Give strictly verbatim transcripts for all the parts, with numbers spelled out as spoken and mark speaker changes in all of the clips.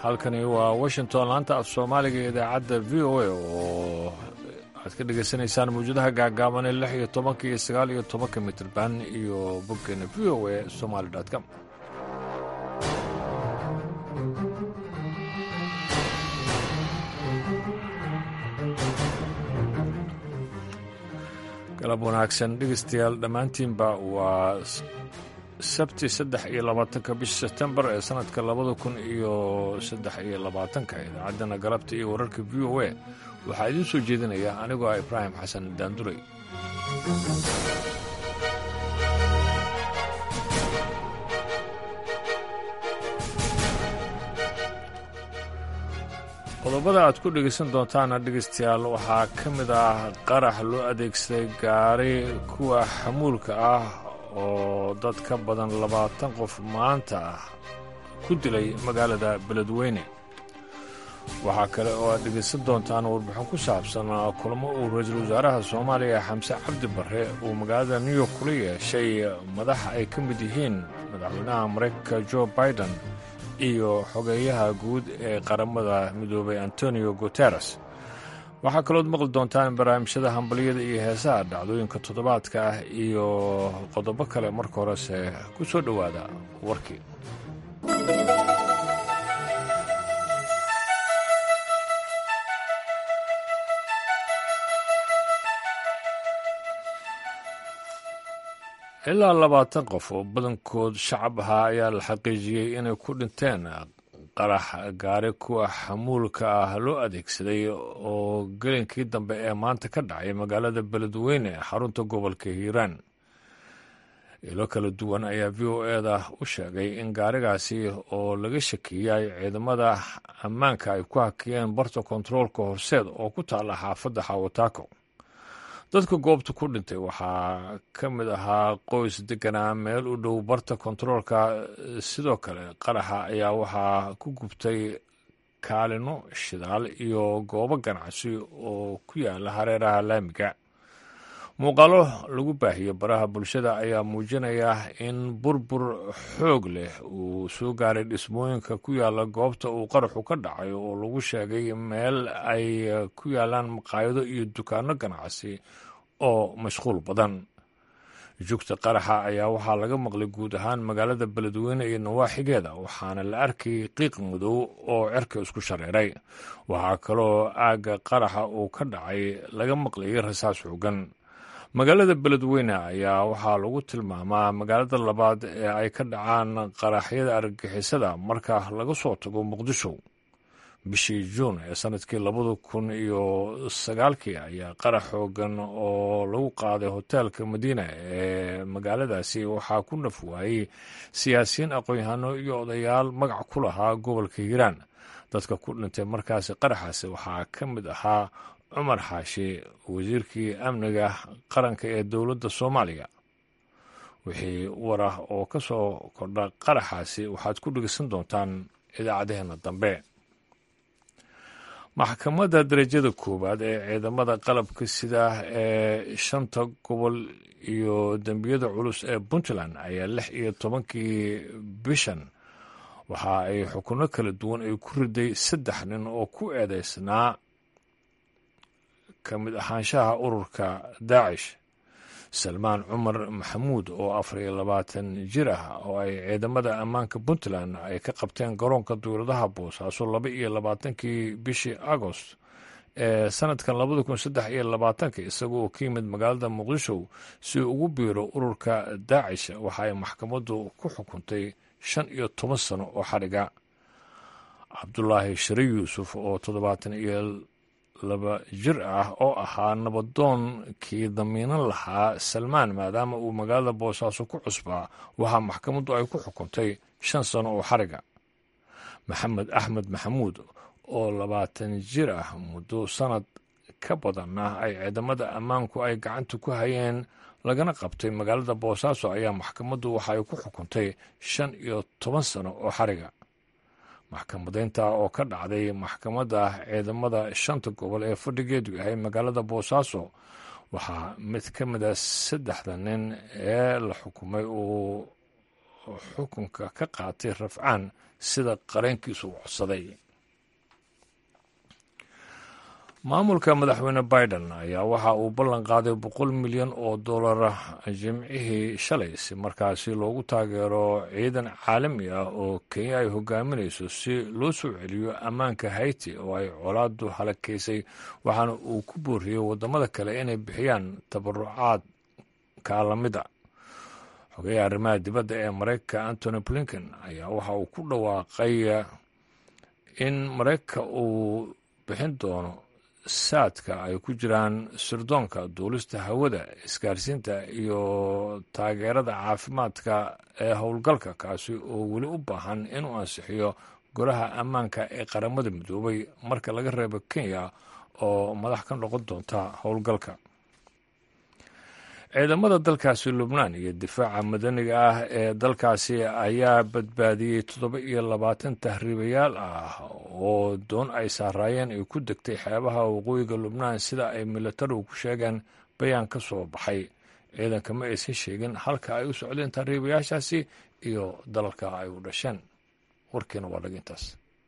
Speaker 1: halkani waa washington laanta af soomaaliga ee idaacadda v o a oo aad ka dhegaysanaysaan mawjadaha gaagaaban ee lix iyo tobanka iyo sagaal iyo tobanka mitrban iyo boggeena v o a somaali com galab wanaagsan dhegaystayaal dhammaantiinba waa sabti saddex iyo labaatanka bisha sebtembar ee sanadka labada kun iyo saddex iyo labaatanka idaacaddana galabta iyo wararka v o a waxaa idiin soo jeedinaya anigoo ah ibraahim xasan daanduray qodobada aad ku dhegaysan doontaana dhegaystayaal waxaa ka mid ah qarax loo adeegsaday gaari kuwa xamuulka ah oo dad ka badan labaatan qof maanta ah ku dilay magaalada beledweyne waxaa kale oo aad dhegaysan doontaan warbixin ku saabsan kulamo uu ra-iisul wasaaraha soomaaliya xamse cabdi barre uu magaalada new york kula yeeshay madax ay ka mid yihiin madaxweynaha maraykanka jo biden iyo xogeeyaha guud ee qaramada midoobay antonio guteres waxaa kalood maqli doontaan barnaamijyada hambaliyada iyo heesaha dhacdooyinka toddobaadka ah iyo qodobo kale marka horese ku soo dhowaada warkii ilaa labaatan qof oo badankood shacab ahaa ayaa la xaqiijiyey inay ku dhinteen qarax gaari kuwa xamuulka ah loo adeegsaday oo gelinkii dambe ee maanta ka dhacay magaalada beledweyne xarunta gobolka hiiraan ilo kala duwan ayaa v o eda u sheegay in gaarigaasi oo laga shakiyay ciidamada ammaanka ay ku hakiyeen barta kontaroolka horseed oo ku taalla xaafadda xawataako dadka goobta ku dhintay waxaa ka mid ahaa qoys deganaa meel u dhow barta kontaroolka sidoo kale qaraxa ayaa waxaa ku gubtay kaalino shidaal iyo goobo ganacsi oo ku yaala hareeraha laamiga muuqaalo lagu baahiyo baraha bulshada ayaa muujinaya in burbur xoog leh uu soo gaaray dhismooyinka ku yaala goobta uu qaraxu ka dhacay oo lagu sheegay meel ay ku yaalaan maqaayado iyo dukaano ganacsi oo mashquul badan jugta qaraxa ayaa waxaa laga maqlay guud ahaan magaalada beledweyne iyo nawaaxigeeda waxaana la arkayay qiiq madow oo cerka isku shareeray waxaa kaloo aagga qaraxa uu ka dhacay laga maqlayay rasaas xoogan magaalada beledweyne ayaa waxaa lagu tilmaamaa magaalada labaad ee ay ka dhacaan qaraxyada argagixisada marka laga soo tago muqdisho bishii juun ee sanadkii labada kun iyo sagaalkii ayaa qarax xoogan oo lagu qaaday hoteelka madiina ee magaaladaasi waxaa ku naf waayey siyaasiyiin aqoon-yahano iyo odayaal magac ku lahaa gobolka hiiraan dadka ku dhintay markaasi qaraxaasi waxaa ka mid ahaa cumar xaashi wasiirkii amniga qaranka ee dowladda soomaaliya wixii warah oo ka soo kordha qaraxaasi waxaad ku dhegeysan doontaan idaacadaheena dambe maxkamadda darajada koowaad ee ciidamada qalabka sida ee shanta gobol iyo dembiyada culus ee puntland ayaa lix iyo tobankii bishan waxa ay xukuno kala duwan ay ku riday saddex nin oo ku eedeysnaa ka mid ahaanshaha ururka daacish salmaan cumar maxamuud oo afar iyo labaatan jir ah oo ay ciidamada ammaanka puntland ay ka qabteen garoonka duuradaha boosaaso laba iyo labaatankii bishii agost ee sanadkan labada kun saddex iyo labaatanka isaga oo ka yimid magaalada muqdisho si ugu biiro ururka daacish waxa ay maxkamaddu ku xukuntay shan iyo toban sano oo xadhiga cabdulaahi shari yuusuf oo toddobaatan iyo laba jir ah oo ahaa nabadoonkii damiinan lahaa salmaan maadaama uu magaalada boosaaso ku cusbaa waxaa maxkamaddu ay ku xukuntay shan sano oo xariga maxamed axmed maxamuud oo labaatan jir ah muddo sanad ka badanna ay ciidamada ammaanku ay gacanta ku hayeen lagana qabtay magaalada boosaaso ayaa maxkamaddu waxa ay ku xukuntay shan iyo toban sano oo xariga maxkamadaynta oo ka dhacday maxkamadda ciidamada shanta gobol ee fadhigeedu yahay magaalada boosaaso waxaa mid ka mid a saddexda nin ee la xukumay uu xukunka ka qaatay rafcaan sida qareenkiisu codsaday. maamulka madaxweyne biden ayaa waxa uu ballan qaaday boqol milyan oo dollara jimcihii shalay si markaasi loogu taageero ciidan caalami ah oo kenya ay hogaaminayso si loo soo celiyo ammaanka hayti oo ay colaadu halakaysay, waxaana uu ku booriyey waddamada kale inay bixiyaan tabarucaad kaalamida. xogeyaha arrimaha dibadda ee maraykanka antony blinken ayaa waxa uu ku dhawaaqay in maraykanka uu bixin doono saadka ay ku jiraan sirdoonka, duulista hawada, isgaarsiinta iyo taageerada caafimaadka ee howlgalka, kaasi oo weli u baahan inuu ansixiyo golaha ammaanka ee qaramada midoobay marka laga reebo kenya oo madax ka noqon doonta howlgalka. ciidamada dalkaasi lubnaan iyo difaaca madaniga ah ee dalkaasi ayaa badbaadiyey toddoba iyo labaatan tahriibayaal ah oo doon ay saaraayeen ay ku degtay xeebaha waqooyiga lubnaan, sida ay militarigu ku sheegeen bayaan ka soo baxay. ciidanka ma aysan sheegin halka ay u socdeen tahriibayaashaasi iyo dalalka ay u dhasheen. warkiina waa dhag intaas.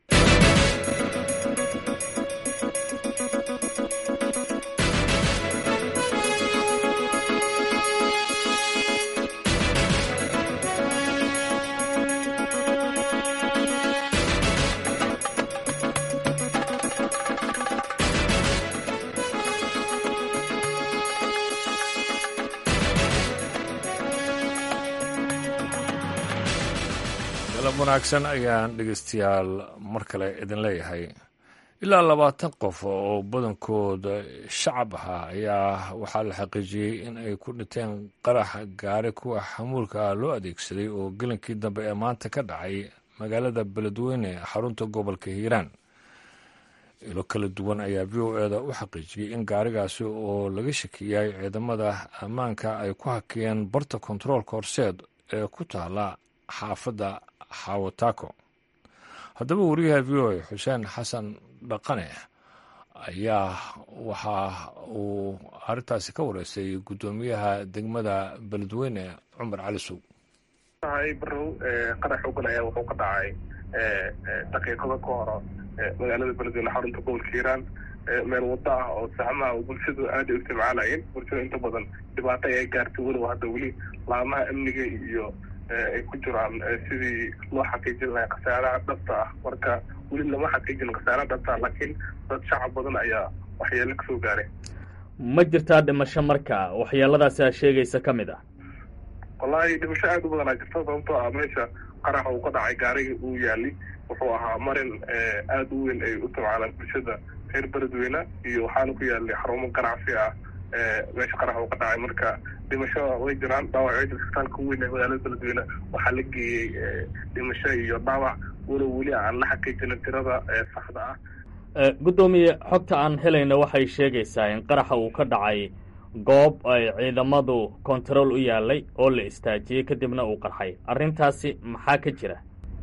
Speaker 1: wanaagsan ayaan dhegeystayaal mar kale idin leeyahay. ilaa labaatan qof oo badankooda shacab ahaa ayaa waxaa la xaqiijiyey in ay ku dhinteen qarax gaari kuwa xamuulka ah loo adeegsaday oo gelinkii dambe ee maanta ka dhacay magaalada beledweyne xarunta gobolka hiiraan. ilo kala duwan ayaa v o eda u xaqiijiyey in gaarigaasi oo laga shakiyay ciidamada ammaanka ay ku hakiyeen barta kontaroolka horseed ee ku taala xaafadda xawataako. haddaba wariyaha v o a xuseen xasan dhaqane ayaa waxa uu arrintaasi ka wareysay guddoomiyaha degmada beledweyne cumar cali sow.
Speaker 2: barow qarax ogan ayaa wuxuu ka dhacay daqiiqada ka hor magaalada beledweyne xarunta gobolka hiiraan, meel wada ah oo saxmaha oo bulshadu aad ay u isticmaalayeen. bulshada inta badan dhibaato ay gaartay weliba hadda weli laamaha amniga iyo ay ku jiraan sidii loo xaqiijin lahaa khasaaraha dhabta ah. marka weli lama xaqiijin khasaaraha dhabta ah, laakiin dad shacab badan ayaa waxyeelo kasoo gaaray.
Speaker 3: ma jirtaa dhimasho marka waxyeeladaasi aa sheegaysa ka mid ah?
Speaker 2: wallaahi dhimasho aad u badanaa jirta, sababtoo ah meesha qaraxa uu ka dhacay gaariga uu yaali wuxuu ahaa marin aada u weyn ay u isticmaalaan bulshada reer beledweyne, iyo waxaana ku yaalay xarumo ganacsi ah meesha qaraxa uu ka dhacay. marka dhimashada way jiraan, dhaawacyo isbitaalka weyn ee magaalada beledweyne waxaa la geeyey dhimasho iyo dhaawac walow weli aan la xaqiijinin tirada saxda ah.
Speaker 3: guddoomiye, xogta aan helayna waxay sheegaysaa in qaraxa uu ka dhacay goob ay ciidamadu kontarool u yaalay oo la istaajiyey kadibna uu qarxay. arrintaasi maxaa ka jira?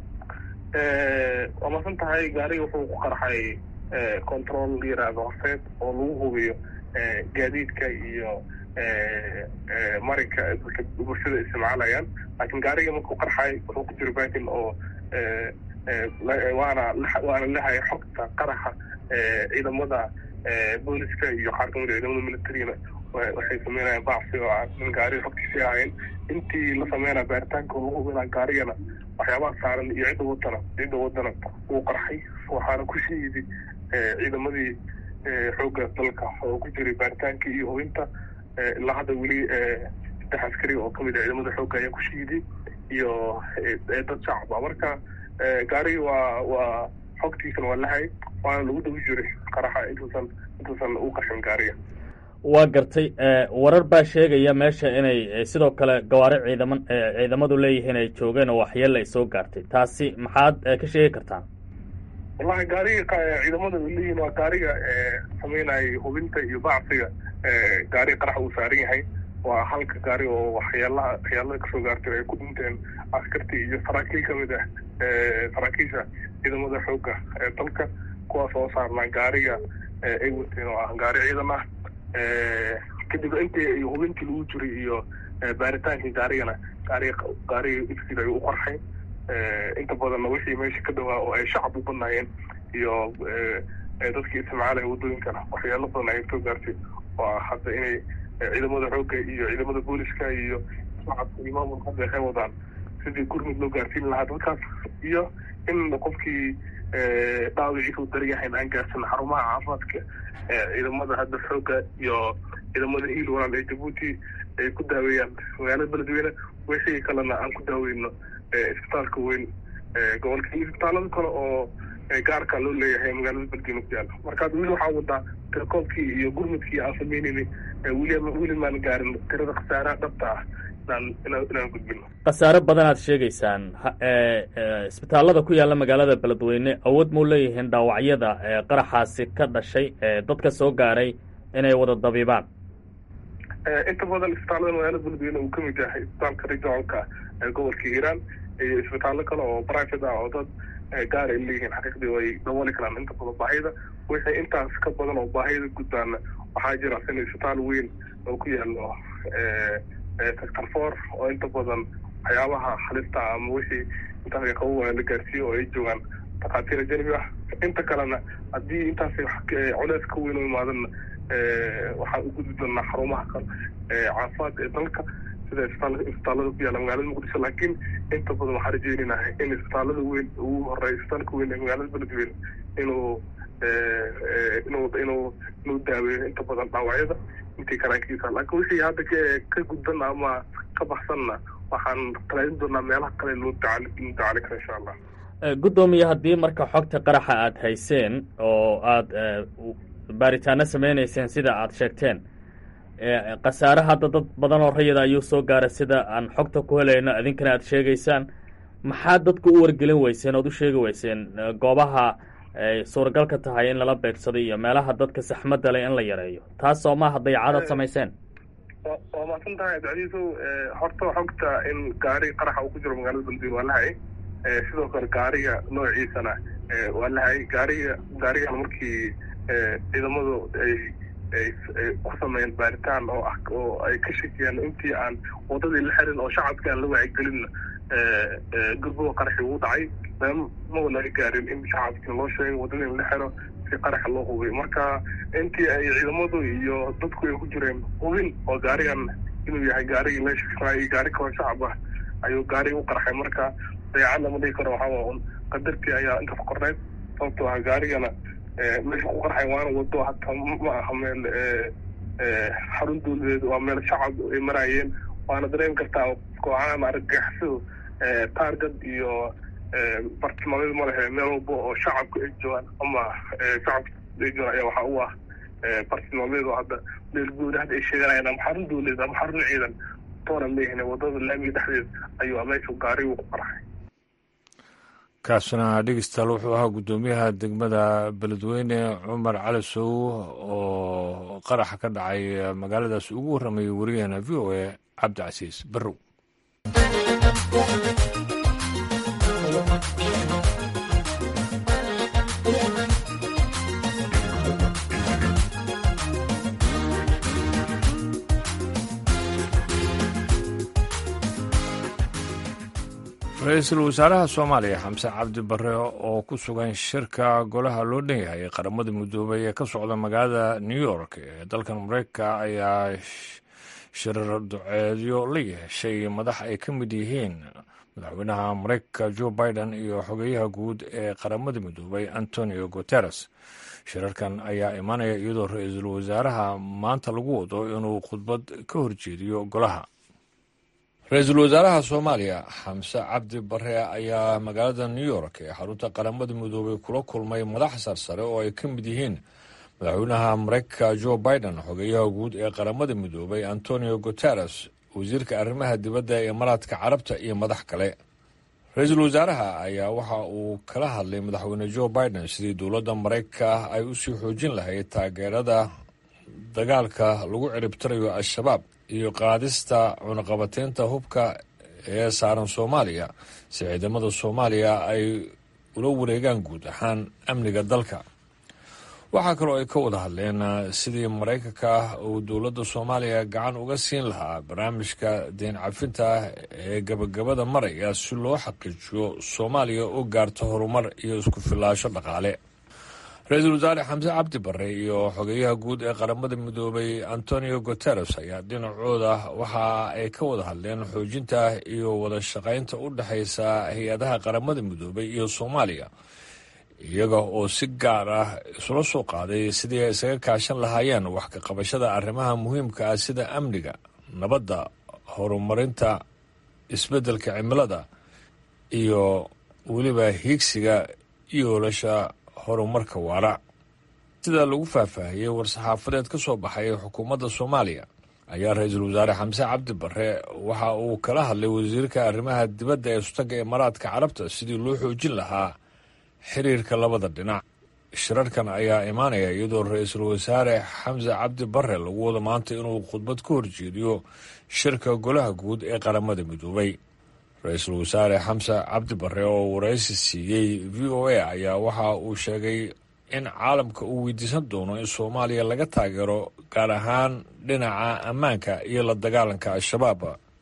Speaker 2: waa masan tahay, gaariga wuxuu ku qarxay control la yiraahdo horseed oo lagu hubiyo gaadiidka iyo marinka bulshada isticmaalayaan. laakiin gaariga markuu qarxay wuxuu ku jiro baakin oo waana waana lehay xogta qaraxa ciidamada booliska iyo qaar kamid a ciidamada militarina waxay sameynayaan bacsi oo aan in gaariga xogtiisii ahayn. intii la sameynaya baaritaanka lagu hubinaa gaarigana waxyaabaha saaran iyo cidda wadana cidda wadana wuu qarxay, waxaana ku shiiday ciidamadii xoogga dalka oo ku jiray baaritaankii iyo hubinta. ilaa hadda weli saddex askari oo kamid a ciidamada xoogga ayaa ku shiiday iyo dad shacaba. marka gaarigi waa waa xogtiisana waa lahay, waana lagu dawi jiray qaraxa intuusan intuusan u qashin gaariga.
Speaker 3: waa gartay. warar baa sheegaya meesha inay sidoo kale gawaari ciidama ciidamadu leeyihiin ay joogeen oo waxyeella ay soo gaartay. taasi maxaad ka sheegi kartaan?
Speaker 2: wallahi gaariga ciidamada leeyihiin waa gaariga sameynaya hubinta iyo bacsiga. gaariga qarax uu saaran yahay waa halka gaari oo waxyaalaha waxyaalada kasoo gaartay ay ku dhinteen askartii iyo saraakiil kamid ah saraakiisha ciidamada xoogga ee dalka, kuwaas oo saarnaa gaariga ay wateen oo ah gaari ciidan ah. kadib intii hubintii lagu jiray iyo baaritaankii gaarigana gaariga gaariga ifsid ayuu u qarxay. inta badanna wixii meesha ka dhawaa oo ay shacab u badnaayeen iyo dadkii isticmaalaya waddooyinkana waxyaalo badan ayay soo gaartay oo hadda inay ciidamada xoogga iyo ciidamada booliska iyo shacabka iyo maamulka hadda ay wadaan sidii gurmud loo gaarsiin lahaa dadkaas, iyo in qofkii dhaawiciisa u daryahayn aan gaarsan xarumaha caafimaadka ciidamada hadda xoogga iyo ciidamada hiil walaal ee Jabuuti ay ku daaweeyaan magaalada Beledweyne. wixii kalena aan ku daaweyno isbitaalka weyn gobolka iyo isbitaalada kale oo gaarka loo leeyahay magaalada Beledweyne ku yaala. marka weli waxaa wadaa tirakoobkii iyo gurmudkii aan sameynayni weli weli maan gaarin tirada khasaaraha dhabta ah inaan inaan gudbino.
Speaker 3: khasaare badan aad sheegaysaan isbitaalada ku yaala magaalada Beledweyne awood muu leeyihiin dhaawacyada qaraxaasi ka dhashay dadka soo gaaray inay wada dabiibaan?
Speaker 2: inta badan isbitaalada magaalada Beledweyne uu kamid yahay isbitaalka regionalka ee gobolka Hiiraan iyo isbitaallo kale oo private ah oo dad gaar ay leeyihiin xaqiiqdii way dabooli karaan inta badan baahida. wixii intaas ka badan oo baahida gudbaana waxaa jira in isbitaal weyn oo ku yaalo sector four oo inta badan waxyaabaha halista ama wixii intaas qabow la gaarsiiyo oo ay joogaan dhakhaatiir ajnabi ah. inta kalena haddii intaas culeys ka weyn u imaadana waxaan u gudbi doonaa xarumaha kale caafimaad ee dalka sida isbitaalada ku yaala magaalada Muqdisho. laakiin inta badan waxaan rajeynaynaa in isbitaalada weyn ugu horeeya isbitaalka weyn ee magaalada Beledweyne inuu inuu inuu inuu daaweeyo inta badan dhaawacyada intii karaankiisa. laakiin wixii hadda ka gudban ama ka baxsanna waxaan talaadin doonaa meelaha kale loo dacaali kara insha allah.
Speaker 3: guddoomiye, haddii marka xogta qaraxa aad hayseen oo aada baaritaano sameynayseen sida aad sheegteen, khasaare hadda dad badan oo rayida ayuu soo gaaray sida aan xogta ku helayno idinkana aad sheegaysaan, maxaa dadku u wargelin weyseen ood u sheegi weyseen goobaha ay suuragalka tahay in lala beegsado iyo meelaha dadka saxmadda leh in la yareeyo? taas oo maaha dayacadaad samayseen.
Speaker 2: waa mahadsan tahay abdicasiisow. horta xogta in gaari qaraxa uu ku jiro magaalada Beledweyne waa la hayay, sidoo kale gaariga noociisana waa la hayay. gaariga gaarigan markii ciidamadu ay ay ku sameeyeen baaritaan oo ah oo ay ka shakiyaan intii aan wadadii la xirin oo shacabka aan la wacyigelin gurbo qaraxi uu dhacay ma walaga gaarin in shacabka loo sheegay wadadii in la xiro si qaraxa loo hubay. marka intii ay ciidamadu iyo dadku ay ku jireen hubin oo gaarigan inuu yahay gaarigii la shaqeeyay gaari kale shacab ah ayuu gaariga u qarxay. marka dayacad lama dhihi karo, waxaa un qadartii ayaa inta ku qornayd. sababtoo ah gaarigana meesha ku qarxay waana wado hataa ma aha meel xarun dawladeed, waa meel shacab ay maraayeen. waana dareemi kartaa kooxahan argagaxisadu taargad iyo bartilmaameed ma lehe meel walba oo shacabka ay joogaan ama shacabka ay joogaan ayaa waxaa u ah bartilmaameed oo hadda meel guud hadda ay sheeganayaan ama xarun dawladeed ama xarun ciidan toona leeyihin wadada laamiga dhexdeed ayuu meesha gaarigu ku qarxay.
Speaker 1: kaasuna dhegeystayaal wuxuu ahaa guddoomiyaha degmada Beledweyne Cumar Cali Sow oo qaraxa ka dhacay magaaladaas ugu warramayay wariyahana v o a Cabdicasiis Barrow. ra-iisul wasaaraha Soomaaliya Xamse Cabdi Barre oo ku sugan shirka golaha loo dhan yahay qaramada midoobay ee ka socda magaalada New York ee dalkan Mareykanka ayaa shirar duceedyo la yeeshay madax ay ka mid yihiin madaxweynaha Mareykanka Joe Biden iyo xogeyaha guud ee qaramada midoobay Antonio Guterres. shirarkan ayaa imanaya iyadoo ra-iisul wasaaraha maanta lagu wado inuu khudbad ka horjeediyo golaha. ra-iisul wasaaraha Soomaaliya Xamse Cabdi Barre ayaa magaalada New York ee xarunta qaramada midoobay kula kulmay madax sarsare oo ay ka mid yihiin madaxweynaha Mareykanka Joe Biden, xogeyaha guud ee qaramada midoobay Antonio Guterres, wasiirka arrimaha dibadda ee Imaaraadka Carabta iyo madax kale. ra-iisul wasaaraha ayaa waxa uu kala hadlay madaxweyne Joe Biden sidii dowladda Mareykanka ay u sii xoojin lahayd taageerada dagaalka lagu ciribtirayo al-shabaab iyo qaadista cunaqabateynta hubka ee saaran Soomaaliya si ciidamada Soomaaliya ay ula wareegaan guud ahaan amniga dalka. waxaa kaloo ay ka wada hadleen sidii maraykanka uu dowladda soomaaliya gacan uga siin lahaa barnaamijka deen cafinta ee gabagabada maraya si loo xaqiijiyo soomaaliya oo gaarto horumar iyo isku filaasho dhaqaale. ra-iisul wasaare xamse cabdi barre iyo xogeyaha guud ee qaramada midoobay antonio guteres ayaa dhinacooda waxa ay ka wada hadleen xoojinta iyo wada shaqaynta u dhexaysa hay-adaha qaramada midoobay iyo soomaaliya, iyaga oo si gaar ah isula soo qaaday sidii ay isaga kaashan lahaayeen wax ka qabashada arrimaha muhiimka ah sida amniga, nabadda, horumarinta, isbeddelka cimilada iyo weliba hiigsiga yoolasha horumarka waara. sida lagu faahfaahiyey war-saxaafadeed ka soo baxay xukuumadda soomaaliya ayaa ra-iisul wasaare xamse cabdi barre waxa uu kala hadlay wasiirka arrimaha dibadda ee sutaga imaaraadka carabta sidii loo xoojin lahaa xiriirka labada dhinac. shirarkan ayaa imaanaya iyadoo ra-iisul wasaare xamse cabdi barre lagu wado maanta inuu khudbad ka horjeediyo shirka golaha guud ee qaramada midoobay. ra-iisul wasaare xamse cabdi barre oo waraysi siiyey v o a ayaa waxa uu sheegay in caalamka uu weydiisan doono in soomaaliya laga taageero gaar ahaan dhinaca ammaanka iyo la dagaalanka al-shabaab.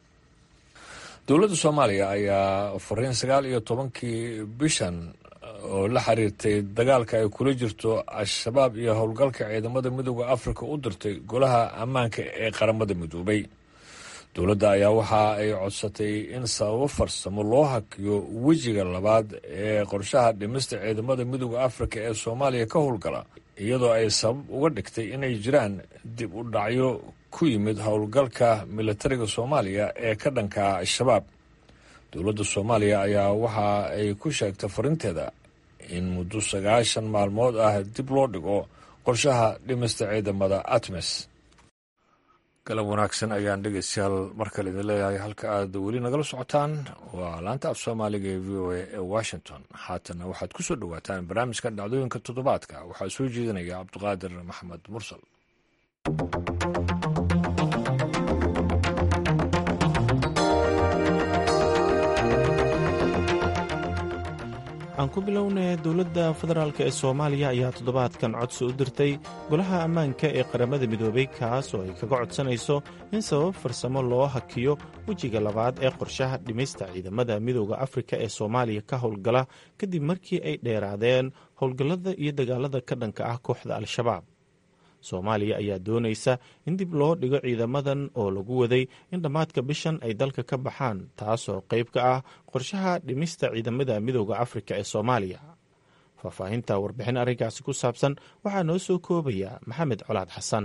Speaker 1: dowladda soomaaliya ayaa fariin sagaal iyo tobankii bishan oo la xiriirtay dagaalka ay kula jirto al-shabaab iyo howlgalka ciidamada midooda afrika u dirtay golaha ammaanka ee qaramada midoobay. dowladda ayaa waxa ay codsatay in sababo farsamo loo hakiyo wejiga labaad ee qorshaha dhimista ciidamada midooda afrika ee soomaaliya ka howlgala, iyadoo ay sabab uga dhigtay inay jiraan dib u dhacyo ku yimid howlgalka militariga soomaaliya ee ka dhanka al-shabaab. dowladda soomaaliya ayaa waxa ay ku sheegtay farinteeda in muddo sagaashan maalmood ah dib loo dhigo qorshaha dhimista ciidamada atmis. galab wanaagsan ayaan dhegeystayaal mar kale idin leeyahay. halka aad weli nagala socotaan waa laanta af soomaaliga ee v o a ee washington. haatana waxaad ku soo dhowaataan barnaamijka dhacdooyinka toddobaadka. waxaa soo jeedinaya cabdiqaadir maxamed mursal.
Speaker 4: aan ku bilownay dowladda federaalk ee soomaaliya ayaa toddobaadkan codsi u dirtay golaha ammaanka ee qaramada midoobay kaas oo ay kaga codsanayso in sabab farsamo loo hakiyo wejiga labaad ee qorshaha dhimista ciidamada midooda afrika ee soomaaliya ka howlgala kadib markii ay dheeraadeen howlgallada iyo dagaalada ka dhanka ah kooxda al-shabaab. soomaaliya ayaa doonaysa in dib loo dhigo ciidamadan oo lagu waday in dhammaadka bishan ay dalka ka baxaan, taasoo qayb ka ah qorshaha dhimista ciidamada midooda afrika ee soomaaliya. faahfaahinta warbixin arrinkaasi ku saabsan waxaa noo soo koobaya maxamed colaad xasan.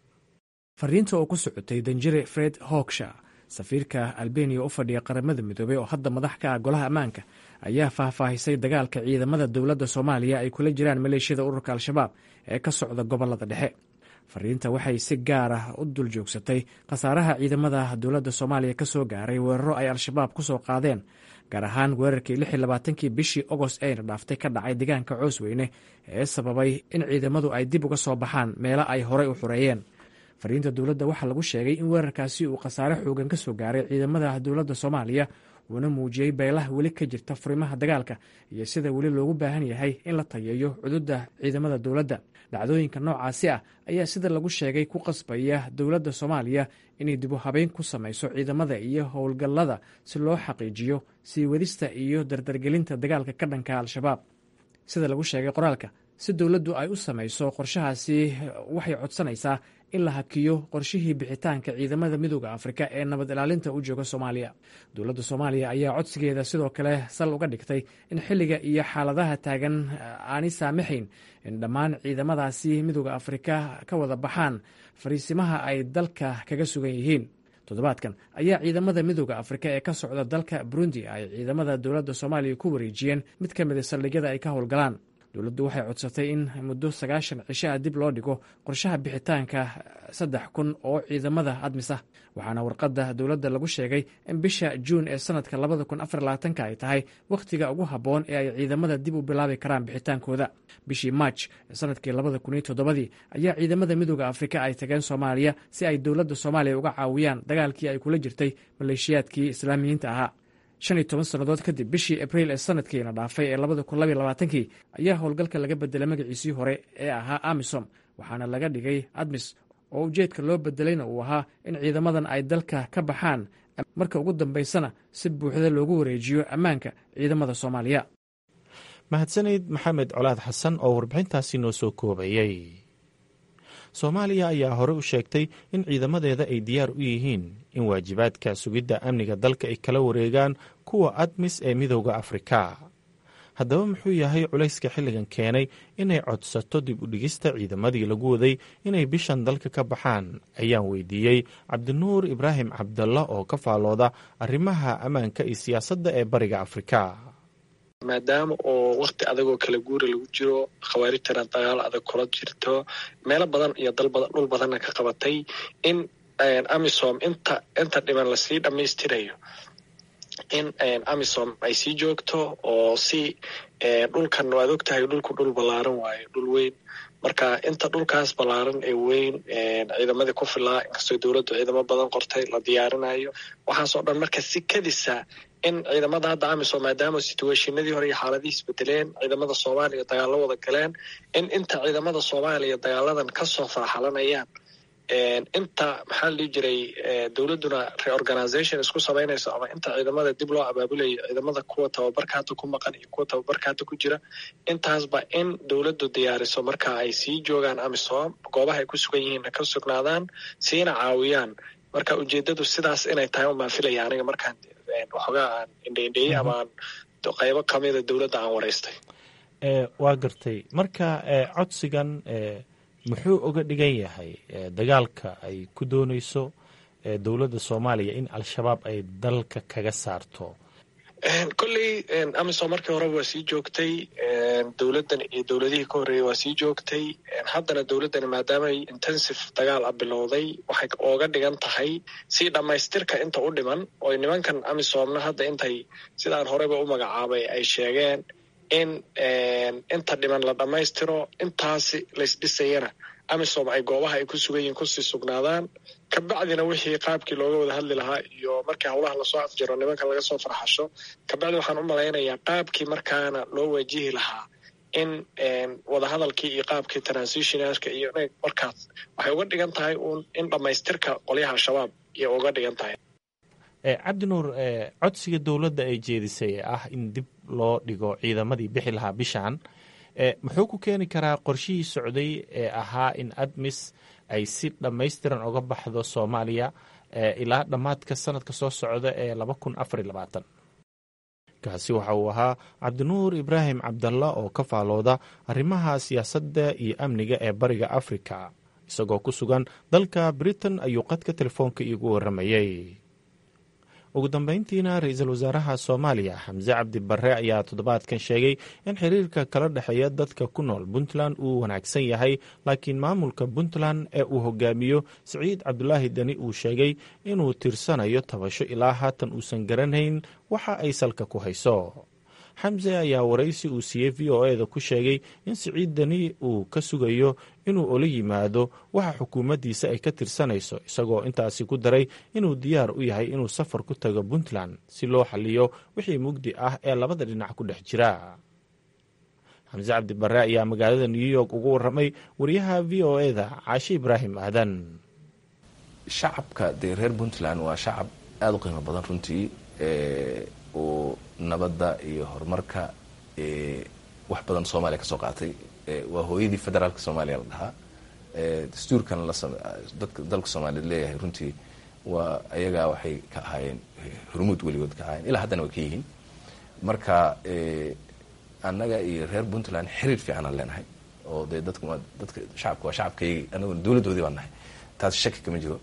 Speaker 5: fariinta oo ku socotay danjire fred hoogsha, safiirka albeniya u fadhiya qaramada midoobey oo hadda madax ka ah golaha ammaanka, ayaa faahfaahisay dagaalka ciidamada dowladda soomaaliya ay kula jiraan maleeshiyada ururka al-shabaab ee ka socda gobolada dhexe. fariinta waxay si gaar ah u dul joogsatay khasaaraha ciidamada dowladda soomaaliya ka soo gaaray weeraro ay al-shabaab ku soo qaadeen, gaar ahaan weerarkii lix iyo labaatankii bishii ogost ayna dhaaftay ka dhacay deegaanka coosweyne ee sababay in ciidamadu ay dib uga soo baxaan meelo ay horey u xureeyeen. fariinta dowladda waxaa lagu sheegay in weerarkaasi uu khasaare xoogan ka soo gaaray ciidamada dowladda soomaaliya, uuna muujiyey beelaha weli ka jirta furimaha dagaalka iyo sida weli loogu baahan yahay in la tayeeyo cududda ciidamada dowladda. dhacdooyinka noocaasi ah ayaa sida lagu sheegay ku qasbaya dowladda soomaaliya inay dibu habeyn ku samayso ciidamada iyo howlgallada si loo xaqiijiyo sii wadista iyo dardargelinta dagaalka ka dhanka al-shabaab. sida lagu sheegay qoraalka, si dowladdu ay u samayso qorshahaasi waxay codsanaysaa in la hakiyo qorshihii bixitaanka ciidamada midooda afrika ee nabad ilaalinta u jooga soomaaliya. dowladda soomaaliya ayaa codsigeeda sidoo kale sal uga dhigtay in xilliga iyo xaaladaha taagan aanay saamaxayn in dhammaan ciidamadaasi midooda afrika ka wada baxaan fariisimaha ay dalka kaga sugan yihiin. toddobaadkan ayaa ciidamada midooda afrika ee ka socda dalka burundi ay ciidamada dowladda soomaaliya ku wareejiyeen mid ka mid a saldhigyada ay ka howlgalaan. dowladdu waxay codsatay in muddo sagaashan cisho ah dib loo dhigo qorshaha bixitaanka saddex kun oo ciidamada admis ah, waxaana warqadda dowladda lagu sheegay in bisha juun ee sanadka labada kun afar labaatanka ay tahay wakhtiga ugu habboon ee ay ciidamada dib u bilaabi karaan bixitaankooda. bishii maaj ee sanadkii labada kun iyo toddobadii ayaa ciidamada midooda afrika ay tageen soomaaliya si ay dowladda soomaaliya uga caawiyaan dagaalkii ay kula jirtay maleeshiyaadkii islaamiyiinta ahaa. shan iyo toban sannadood kadib bishii abriil ee sanadkiina dhaafay ee labada kun labaiyo labaatankii ayaa howlgalka laga bedelay magaciisii hore ee ahaa amisom waxaana laga dhigay admis oo ujeedka loo bedelayna uu ahaa in ciidamadan ay dalka ka baxaan marka ugu dambaysana si buuxda loogu wareejiyo ammaanka ciidamada soomaaliya.
Speaker 4: mahadsanayd maxamed colaad xasan oo warbixintaasi noo soo koobayey. soomaaliya ayaa hore u sheegtay in ciidamadeeda ay diyaar u yihiin in waajibaadka sugidda amniga dalka ay kala wareegaan kuwa admis ee midowda afrika. haddaba muxuu yahay culayska xilligan keenay inay codsato dib u dhigista ciidamadii lagu waday inay bishan dalka ka baxaan ayaan weydiiyey cabdinuur ibraahim cabdalla oo ka faalooda arrimaha ammaanka iyo siyaasadda ee bariga afrika.
Speaker 6: maadaama oo wakti adagoo kala guura lagu jiro, khawaarijtana dagaal adag kula jirto, meelo badan iyo dal badan dhul badanna ka qabatay, in amisom inta inta dhiban lasii dhammaystirayo, in amisom ay sii joogto oo si dhulkan waad og tahay dhulku dhul ballaaran waayo, dhul weyn. marka inta dhulkaas ballaaran ee weyn ciidamadii ku filaa, inkastoo dowladdu ciidamo badan qortay la diyaarinayo waxaasoo dhan, marka si kadisa in ciidamada hadda amisom maadaama situationadii hore iyo xaaladihii isbedeleen, ciidamada soomaaliya dagaallo wada galeen, in inta ciidamada soomaaliya dagaaladan kasoo faraxalanayaan, inta maxaa la dhihi jiray dowladduna reorganization isku samaynayso, ama inta ciidamada dib loo abaabulayo, ciidamada kuwa tababarka hadda ku maqan iyo kuwa tababarka hadda ku jira, intaasba in dowladdu diyaariso marka ay sii joogaan amisom, goobaha ay ku sugan yihiinna ka sugnaadaan, siina caawiyaan. marka ujeedadu sidaas inay tahay umaan filaya aniga markaan waxoogaa aan indheindheeyey ama aan qaybo kamida dowladda aan waraystay.
Speaker 4: waa gartay. marka codsigan muxuu uga dhigan yahay dagaalka ay ku doonayso dowladda soomaaliya in al-shabaab ay dalka kaga saarto?
Speaker 6: kolley amisom markii hore waa sii joogtay, dowladdan iyo dowladihii ka horreeyey waa sii joogtay. haddana dowladdani maadaama ay intensive dagaal a bilowday, waxay ooga dhigan tahay si dhammaystirka inta u dhiman, oo nimankan amisomna hadda intay sidaan horeba u magacaabay ay sheegeen in inta dhiman la dhammaystiro, intaasi laysdhisayana amisom ay goobaha ay ku sugan yihiin kusii sugnaadaan, kabacdina wixii qaabkii looga wada hadli lahaa iyo markii howlaha lasoo afjiro nimanka laga soo farxasho, kabacdi waxaan u malaynayaa qaabkii markaana loo waajihi lahaa in wadahadalkii iyo qaabkii transitionalka iyo markaas waxay uga dhigan tahay uun in dhammaystirka qolyaha al-shabaab iyo uga dhigan tahay.
Speaker 4: cabdinuur, codsiga dowladda ay jeedisay ee ah in dib loo dhigo ciidamadii bixi lahaa bishan, muxuu ku keeni karaa qorshihii socday ee ahaa in admis ay si dhammaystiran uga baxdo soomaaliya ilaa dhammaadka sanadka soo socda ee laba kun afar iyo labaatan? kaasi waxa uu ahaa cabdinuur ibraahim cabdalla oo ka faalooda arrimaha siyaasadda iyo amniga ee bariga afrika. isagoo ku sugan dalka britain ayuu qadka telefoonka iigu warramayey. ugu dambayntiina ra-iisul wasaaraha soomaaliya xamse cabdi barre ayaa toddobaadkan sheegay in xiriirka kala dhexeeya dadka ku nool puntland uu wanaagsan yahay, laakiin maamulka puntland ee uu hogaamiyo siciid cabdulaahi deni uu sheegay inuu tirsanayo tabasho ilaa haatan uusan garanayn waxa ay salka ku hayso. xamse ayaa waraysi uu siiyey v o e da ku sheegay in siciid deni uu ka sugayo inuu ola yimaado waxa xukuumaddiisa ay ka tirsanayso, isagoo intaasi ku daray inuu diyaar u yahay inuu safar ku tago puntland si loo xaliyo wixii mugdi ah ee labada dhinac ku dhex jira. xamse cabdi barre ayaa magaalada new york ugu warramay wariyaha v o e da caashe ibraahim aadan.
Speaker 7: shacabka dee reer puntland waa shacab aada u qiimo badan runtii, oo nabadda iyo horumarka wax badan soomaaliya ka soo qaatay. waa hooyadii federaalka soomaaliya la dhahaa. dastuurkan dadka dalka soomaaliyeed leeyahay runtii waa ayagaa waxay ka ahaayeen hormuud weligood ka ahaayeen, ilaa haddana way ka yihiin. marka annaga iyo reer puntland xiriir fiicanaan leenahay, oo dee dadku dadka shacabka waa shacabkaygii, annaguna dowladdoodii baan nahay, taas shaki kama jiro.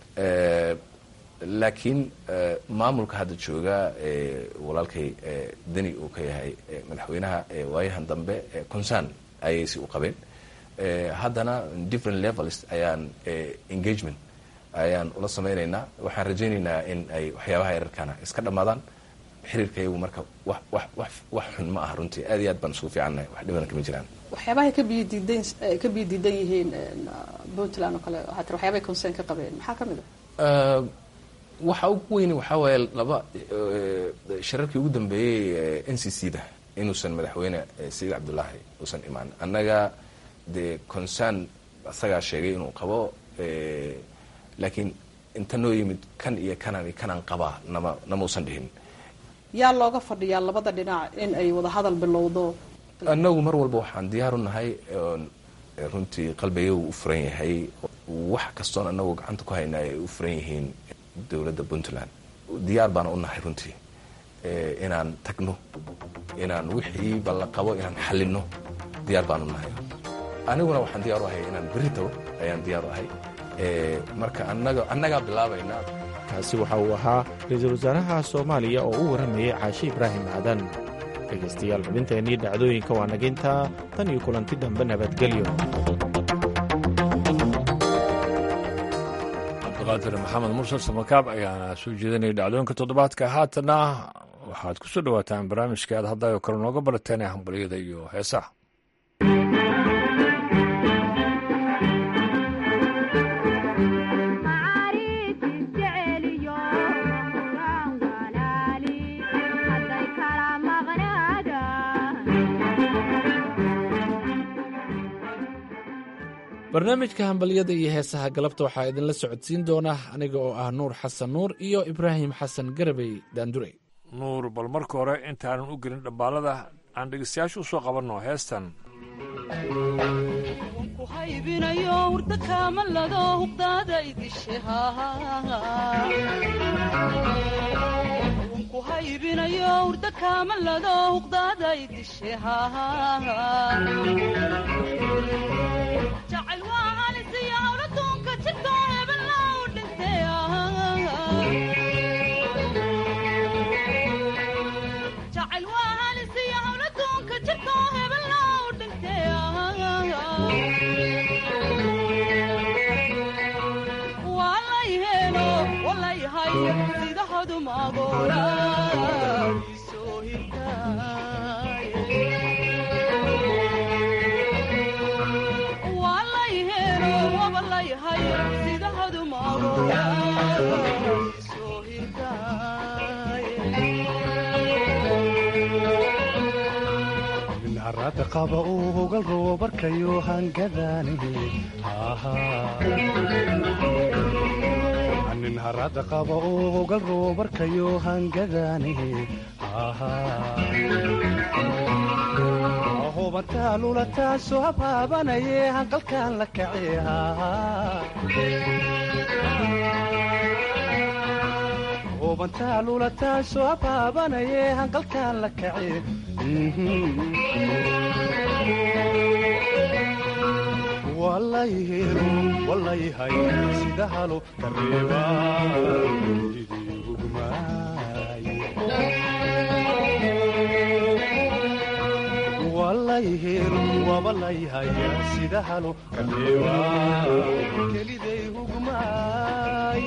Speaker 7: laakiin maamulka hadda jooga walaalkay deni uu ka yahay madaxweynaha waayahan dambe concern ayay si u qabeen. haddana different levels ayaan engagement ayaan ula samaynaynaa. waxaan rajaynaynaa in ay waxyaabaha yararkana iska dhammaadaan. xiriirka iyagu marka wax wax wax wax xun ma aha runtii, aad iyo aad baan isugu fiicannahay, wax dhibana kama jiraan.
Speaker 8: waxyaabahay ka biyo diidan ka biyo diidan yihiin puntland oo kale, waxaa tira waxyaabay concern ka qabeen, maxaa ka mid ah?
Speaker 7: waxa ugu weyn waxaa waaye laba shirarkii ugu dambeeyey n c c da inuusan madaxweyne sayid cabdullaahi uusan imaan annaga dee concern asagaa sheegay inuu qabo laakiin inta noo yimid kan iyo kanan kanaan qabaa nama nama usan dhihin.
Speaker 8: yaa looga fadhiyaa labada dhinac in ay wada hadal bilowdo?
Speaker 7: annagu mar walba waxaan diyaar u nahay runtii qalbiga uu u furan yahay wax kastoon annagu gacanta ku haynaa ay u furan yihiin dowladda puntland diyaar baana u nahay runtii inaan tagno inaan wixii balla qabo inaan xalino diyaar baan u nahay aniguna waxaan diyaar u ahay inaan berri tago ayaan diyaar u ahay marka annaga annagaa bilaabayna.
Speaker 4: kaasi waxa uu ahaa ra-iisul wasaaraha soomaaliya oo u warramayay caashi ibraahim aadan. dhegaystayaal xubinteennii dhacdooyinka waa nagintaa tan iyo kulanti dambe nabadgelyo.
Speaker 1: cabdiqaadir maxamed mursal samakaab ayaana soo jeedinaya dhacdooyinka toddobaadka haatana waxaad ku soo dhawaataan barnaamijka aad haddayo kale nooga barateen ee hambalyada iyo heesaha.
Speaker 9: barnaamijka hambalyada iyo heesaha galabta waxaa idinla socodsiin doona aniga oo ah nuur xasan nuur iyo ibraahim xasan garabey daandurey.
Speaker 1: nuur bal marka hore intaanan u gelin dhambaalada aan dhegeystayaasha u soo qabanno heestan.
Speaker 10: harada qaba uu hogal roobarkayo hangadaani nin harada qaba uu hogal roobarkayo hangadaani hubantaa lulataa soo habaabanaye hanqalkaan la kace hubantaa lulataa soo habaabanaye hanqalkaan la kace walayhelo walayhay sida halo kareeba idii hugmaaye walayhelo wabalayhay sida halo kareeba keliday hugmaaye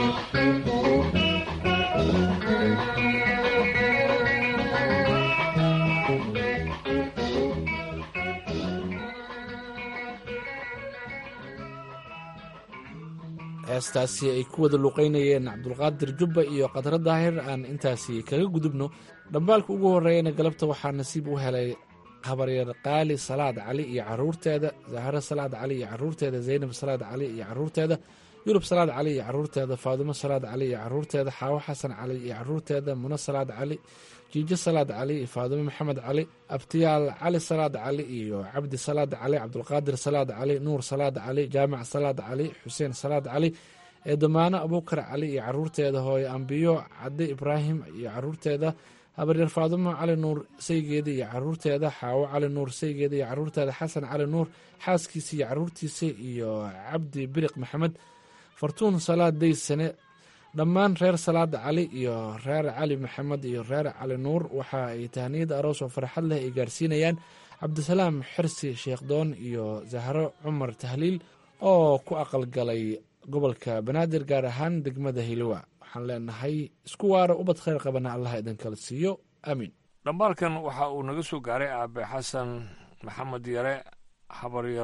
Speaker 9: heestaasi ay ku wada luuqaynayeen cabdulqaadir jubba iyo qadro daahir aan intaasi kaga gudubno. dhambaalka ugu horreeyana galabta waxaa nasiib u helay habaryar qaali salaad cali iyo caruurteeda, zahro salaad cali iyo caruurteeda, zaynab salaad cali iyo caruurteeda, yurub salaad cali iyo caruurteeda, faadumo salaad cali iyo caruurteeda, xaawo xasan cali iyo caruurteeda, muno salaad cali, jiijo salaad cali iyo faadumo maxamed cali, abtiyaal cali salaad cali iyo cabdi salaad cali, cabdulqaadir salaad cali, nuur salaad cali, jaamac salaad cali, xuseen salaad cali, eedamaano abuukar cali iyo caruurteeda, hooyo ambiyo cadde ibraahim iyo caruurteeda, habaryar faadumo cali nuur saygeeda iyo caruurteeda, xaawo cali nuur saygeeda iyo caruurteeda, xasan cali nuur xaaskiisa iyo caruurtiisa iyo cabdi biriq maxamed, fartuun salaad daysane, dhammaan reer salaad cali iyo reer cali maxamed iyo reer cali nuur waxa ay tahniyada aroos oo farxad leh ay gaarsiinayaan cabdisalaam xirsi sheekhdoon iyo zahro cumar tahliil oo ku aqalgalay gobolka banaadir gaar ahaan degmada hilowa. waxaan leenahay isku waaro ubad khayr qabana allah idinkala siiyo aamiin.
Speaker 1: dhambaalkan waxa uu naga soo gaaray aabe xasan maxamed yare habaryaro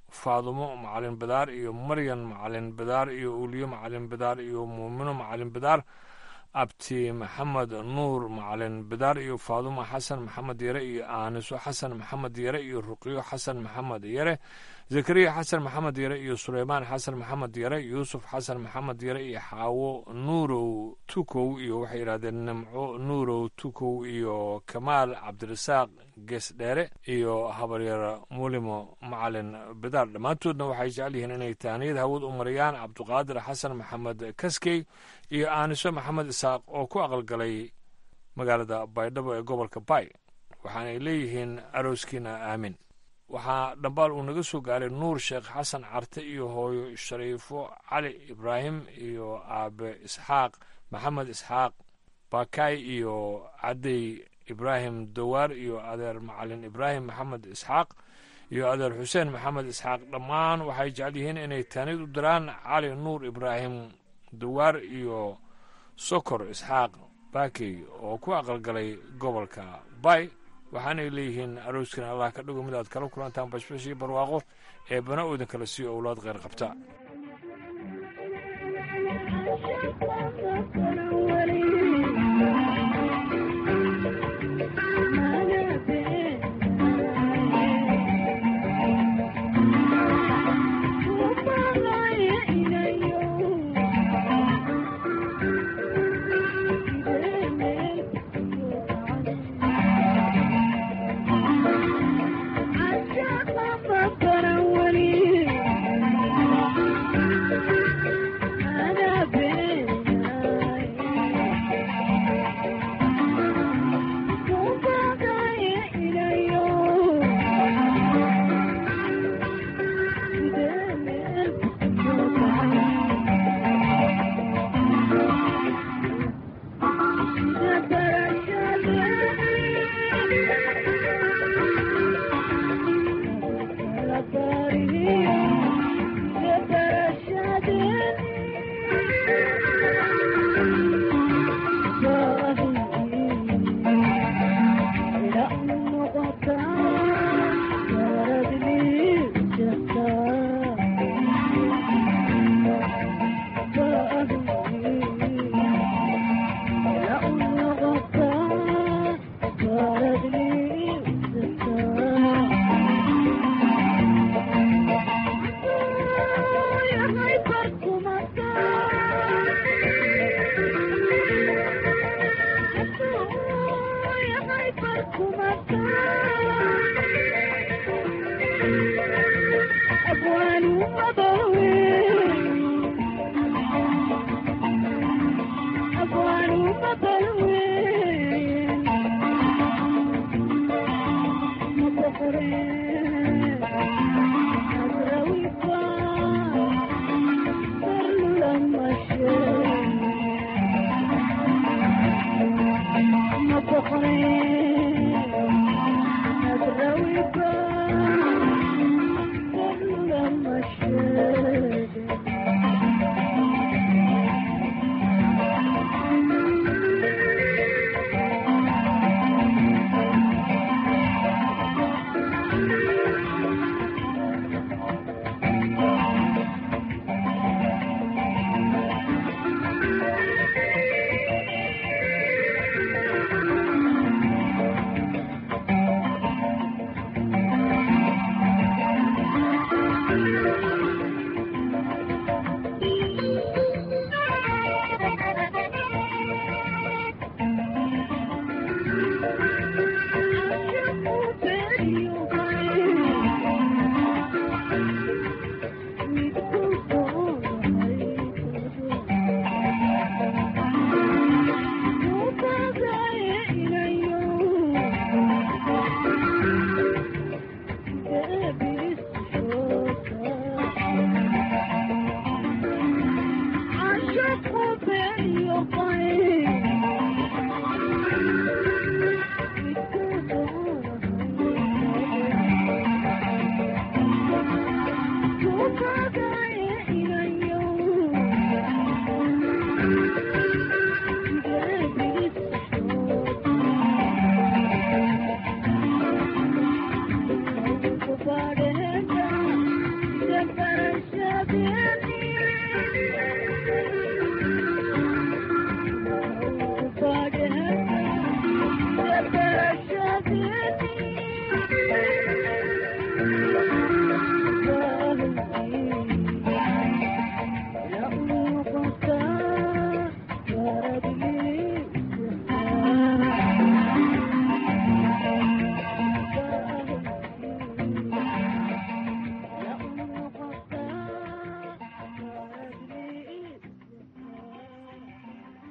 Speaker 1: faadumo macalin bidaar iyo maryan macalin bidaar iyo uliyo macalin bidaar iyo muumino macalin bidaar abti maxamed nuur macalin bidaar iyo faadumo xasan maxamed yare iyo aaniso xasan maxamed yare iyo ruqiyo xasan maxamed yare zakariya xasan maxamed yare iyo suleymaan xasan maxamed yare yuusuf xasan maxamed yare iyo xaawo nuurow tukow iyo waxay yidhahdeen nimco nuurow tukow iyo kamaal cabdirasaaq geesdheere iyo habaryar mulimo macalin bidaar dhammaantoodna waxay jecel yihiin inay taaniyad hawad u mariyaan cabdiqaadir xasan maxamed kaskey iyo aaniso maxamed isaaq oo ku aqalgalay magaalada baydhabo ee gobolka baay waxaanay leeyihiin arooskiina aamin waxaa dhambaal uu naga soo gaaray nuur sheekh xasan carte iyo hooyo shariifo cali ibraahim iyo aabe isxaaq maxamed isxaaq bakay iyo cadey ibraahim dawaar iyo adeer macalin ibraahim maxamed isxaaq iyo adeer xuseen maxamed isxaaq dhammaan waxay jecel yihiin inay taanid u diraan cali nuur ibraahim dawaar iyo sokor isxaaq bakey oo ku aqalgalay gobolka bay waxaanay leeyihiin arooskan allah ka dhigo mid aad kala kulantaan bashbash iyo barwaaqo ee bana oodan kala siiyo owlaad kheyr qabta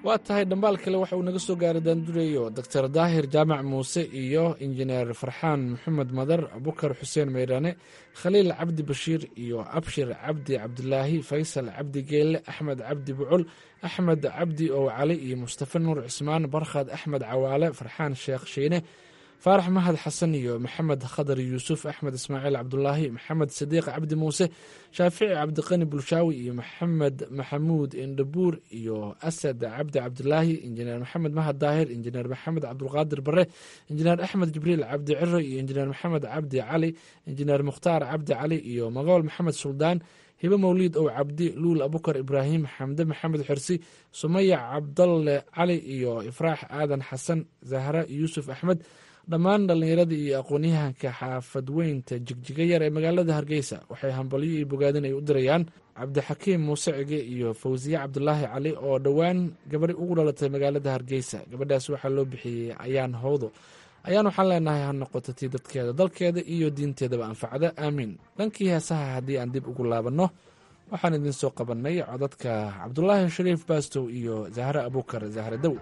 Speaker 9: waa tahay dhambaal kale waxa uu naga soo gaaray daandureeyo doctor daahir jaamac muuse iyo injineer farxaan maxamed madar abukar xuseen meydhane khaliil cabdi bashiir iyo abshir cabdi cabdilaahi faysal cabdi geelle axmed cabdi bucul axmed cabdi ow cali iyo mustafa nuur cismaan barkhad axmed cawaale farxaan sheekh shiine faarax mahad xasan iyo maxamed khadar yuusuf axmed ismaaciil cabdulaahi maxamed sadiiq cabdi muuse shaafici cabdiqani bulshaawi iyo maxamed maxamuud indhabuur iyo asad cabdi cabdilaahi injineer maxamed mahad daahir injineer maxamed cabdulqaadir bare injineer axmed jibriil cabdi ciro iyo injineer maxamed cabdi cali injineer mukhtaar cabdi cali iyo magool maxamed suldaan hibe mawliid ow cabdi luul abukar ibraahim xamde maxamed xirsi sumaya cabdalle cali iyo ifraax aadan xasan zahra yuusuf axmed dhammaan dhallinyaradii iyo aqoon-yahanka xaafad weynta jigjiga yar ee magaalada hargeysa waxay hambalyo iyo bogaadin ay u dirayaan cabdixakiim muuse cige iyo fawsiye cabdulaahi cali oo dhowaan gabadhi ugu dhalatay magaalada hargeysa gabadhaas waxaa loo bixiyey ayaan howdo ayaan waxaan leenahay ha noqoto tii dadkeeda dalkeeda iyo diinteedaba anfacda aamiin dhankii heesaha haddii aan dib ugu laabanno waxaan idin soo qabannay codadka cabdulaahi shariif baastow iyo zahre abukar zahre dow.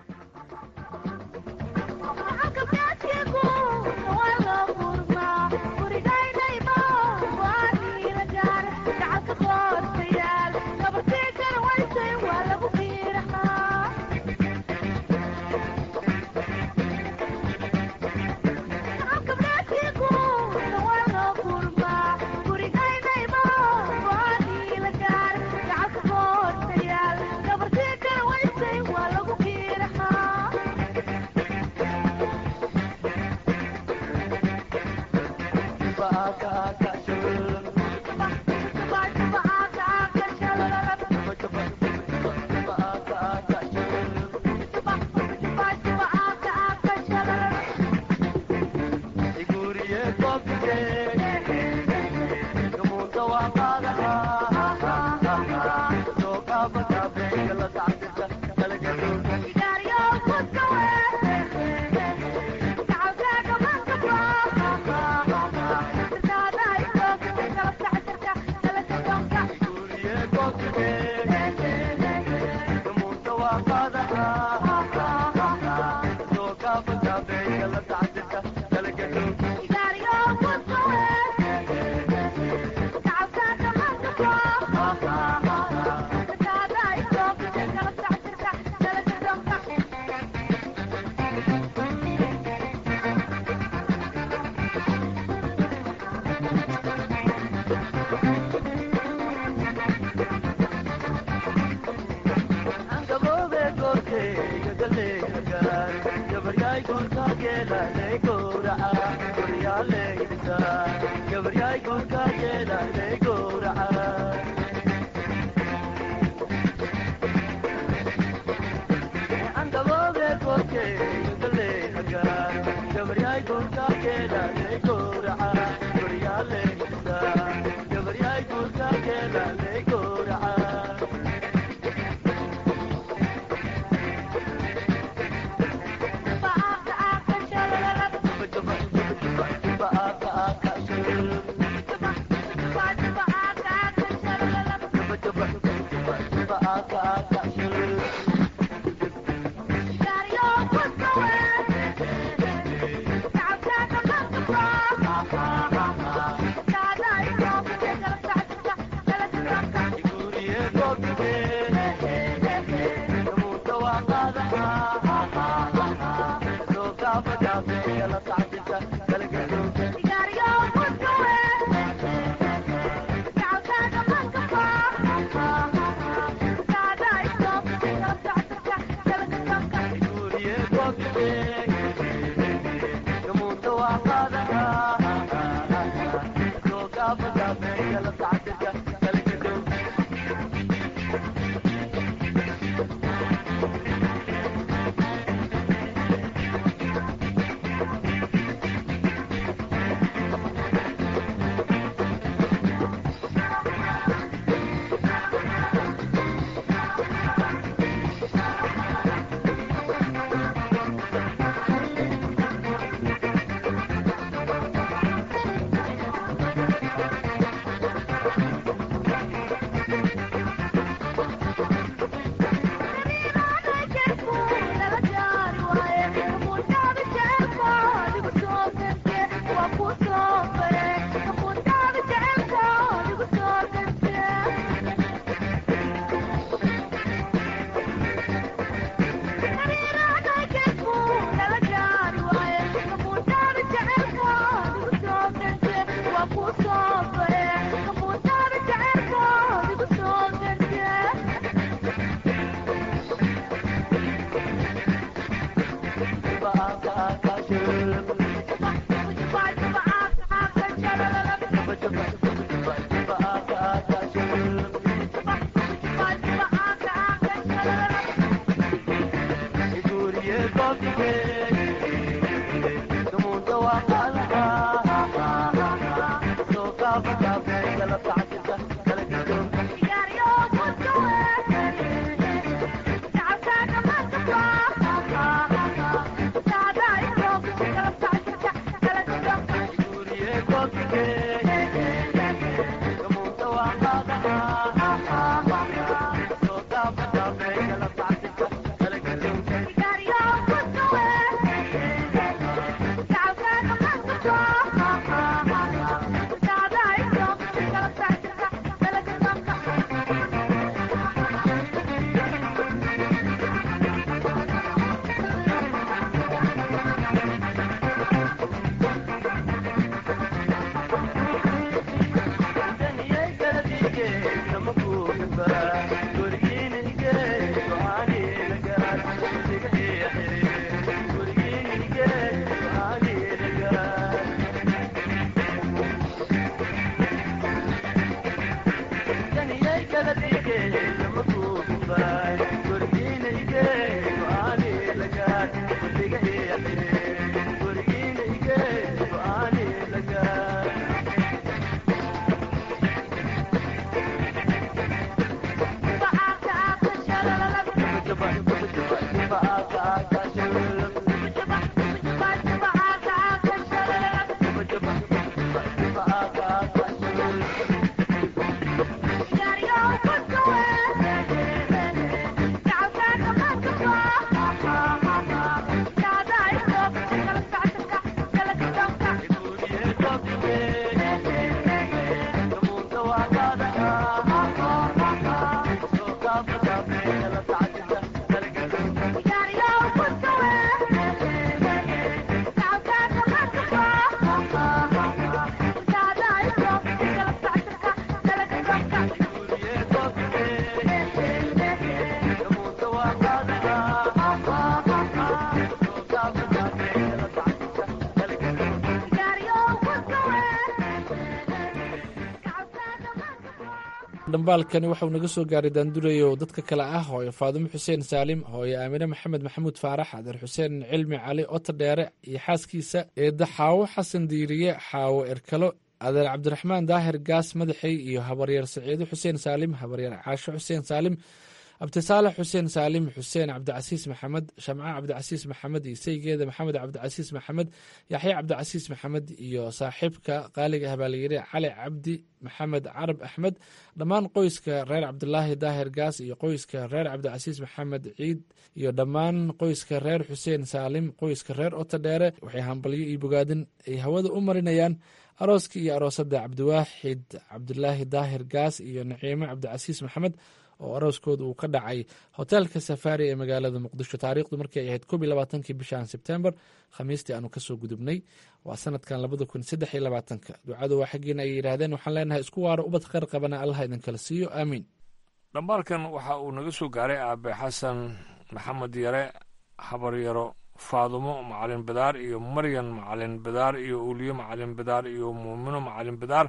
Speaker 9: dhambaalkani waxauu naga soo gaaray daandurayo dadka kale ah hooyo faadumo xuseen saalim hooyo aamine maxamed maxamuud faarax adeer xuseen cilmi cali oto dheere iyo xaaskiisa eedda xaawo xasan diiriye xaawo erkalo adeer cabdiraxmaan daahir gaas madaxey iyo habaryeer saciido xuseen saalim habaryeer caasho xuseen saalim abdisaalax xuseen saalim xuseen cabdicasiis maxamed shamca cabdicasiis maxamed iyo saygeeda maxamed cabdicasiis maxamed yaxya cabdicasiis maxamed iyo saaxiibka qaaliga habaalyire cali cabdi maxamed carab axmed dhammaan qoyska reer cabdulaahi daahir gaas iyo qoyska reer cabdicasiis maxamed ciid iyo dhammaan qoyska reer xuseen saalim qoyska reer oto dheere waxay hambalyo iyo bogaadin ay hawada u marinayaan arooskii iyo aroosada cabdiwaaxid cabdulaahi daahir gaas iyo naciimo cabdicasiis maxamed oo arooskooda uu ka dhacay hoteelka safaari ee magaalada muqdisho taariikhdu markii ay ahayd koob iyo labaatankii bishan sebtembar khamiistii aanu kasoo gudubnay waa sanadkan labada kun saddex iyo labaatanka ducadu waa xaggiina ay yidhaahdeen waxaan leenahay isku waaro ubad khayr qabana allah idinkala siiyo aamiin
Speaker 1: dhambaalkan waxa uu naga soo gaaray aabe xasan maxamed yare habaryaro faadumo macalin bidaar iyo maryan macalin bidaar iyo uliyo macalin bidaar iyo muumino macalin bidaar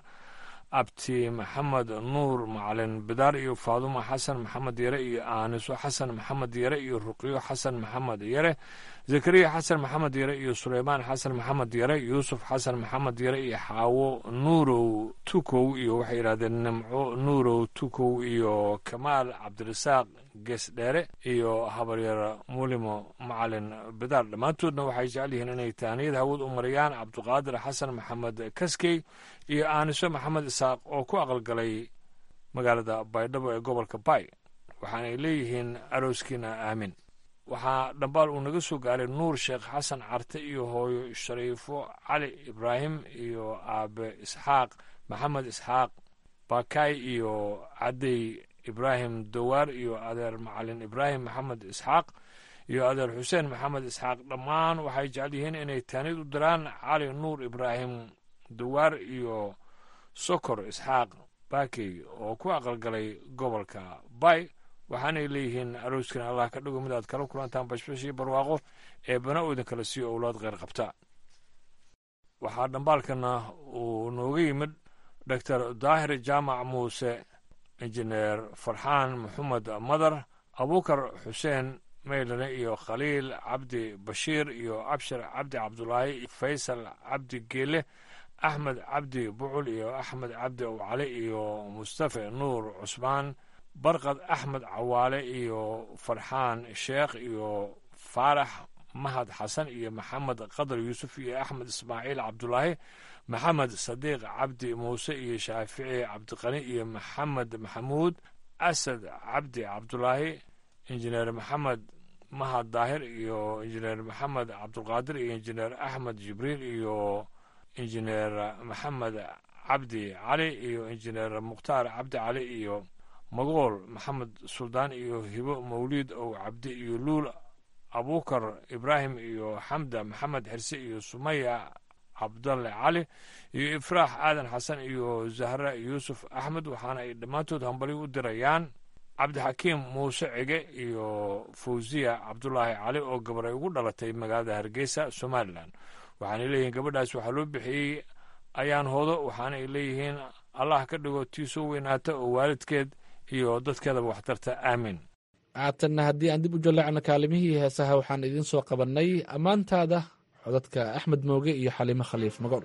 Speaker 1: abti maxamed nuur macalin bidaar iyo faadumo xasan maxamed yare iyo aaniso xasan maxamed yare iyo ruqyo xasan maxamed yare zakariya xasan maxamed yare iyo suleymaan xasan maxamed yare yuusuf xasan maxamed yare iyo xaawo nuurow tukow iyo waxay yidhahdeen nimco nuurow tukow iyo kamaal cabdirasaaq geesdheere iyo habaryar mulimo macalin bidaar dhammaantoodna waxay jecel yihiin inay taaniyad hawad u mariyaan cabdiqaadir xasan maxamed kaskey iyo aaniso maxamed isaaq oo ku aqalgalay magaalada baydhabo ee gobolka baay waxaanay leeyihiin arooskiina aamin waxaa dhambaal uu naga soo gaaray nuur sheekh xasan carte iyo hooyo shariifo cali ibraahim iyo aabe isxaaq maxamed isxaaq bakay iyo cadey ibraahim dawaar iyo adeer macalin ibraahim maxamed isxaaq iyo adeer xuseen maxamed isxaaq dhammaan waxay jecel yihiin inay taaniyad u diraan cali nuur ibraahim dawaar iyo sokor isxaaq baakey oo ku aqalgalay gobolka bay waxaanay leeyihiin arooskan allah ka dhigo mid aad kala kulantaan bashbashii barwaaqo ee bana u idin kala siiyo owlaad kheyr qabta. waxaa dhambaalkana uu nooga yimid doctor daahir jaamac muuse, injineer farxaan maxamed madar, abuukar xuseen maylane iyo khaliil cabdi bashiir iyo abshir cabdi cabdulaahi, faysal cabdi geele, axmed cabdi bucul iyo axmed cabdi owcali iyo mustafe nuur cusmaan, barqad axmed cawaale iyo farxaan sheekh iyo faarax mahad xasan iyo maxamed qadar yuusuf iyo axmed ismaaciil cabdulaahi, maxamed sadiiq cabdi muuse iyo shaafici cabdiqani iyo maxamed maxamuud, asad cabdi cabdulaahi, injineer maxamed mahad daahir iyo injineer maxamed cabdulqaadir iyo injineer axmed jibriil iyo injineer maxamed cabdi cali iyo injineer mukhtaar cabdi cali iyo magool maxamed suldaan iyo hibo mawliid ow cabdi iyo luul abuukar ibraahim iyo xamda maxamed xirse iyo sumaya cabdalle cali iyo ifraax aadan xasan iyo zahra yuusuf axmed. waxaana ay dhammaantood hambali u dirayaan cabdixakiim muuse cige iyo fawsiya cabdulaahi cali oo gabaray ugu dhalatay magaalada hargeysa somalilan. waxaanay leeyihiin gabadhaas waxaa loo bixiyey ayaan hoodo, waxaana ay leeyihiin allah ka dhigo tii soo weynaata oo waalidkeed iyo dadkeedaba waxtarta aamin.
Speaker 9: haatanna haddii aan dib u jaleecno kaalimihii heesaha waxaan idiin soo qabannay ammaantaada codadka axmed mooge iyo xaliimo khaliif magool.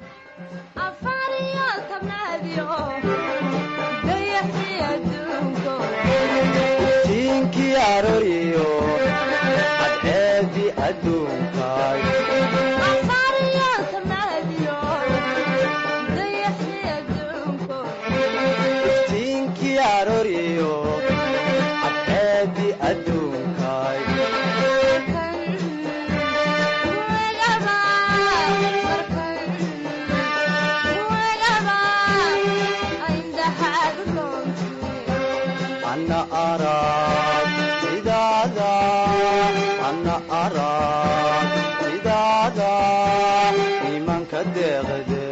Speaker 10: tiinkii arooriyo cadceedi adduunkaay tiinkii arooriyo cadceedi adduunkaay ana arag sidaada ana arag sidaada imanka deeqde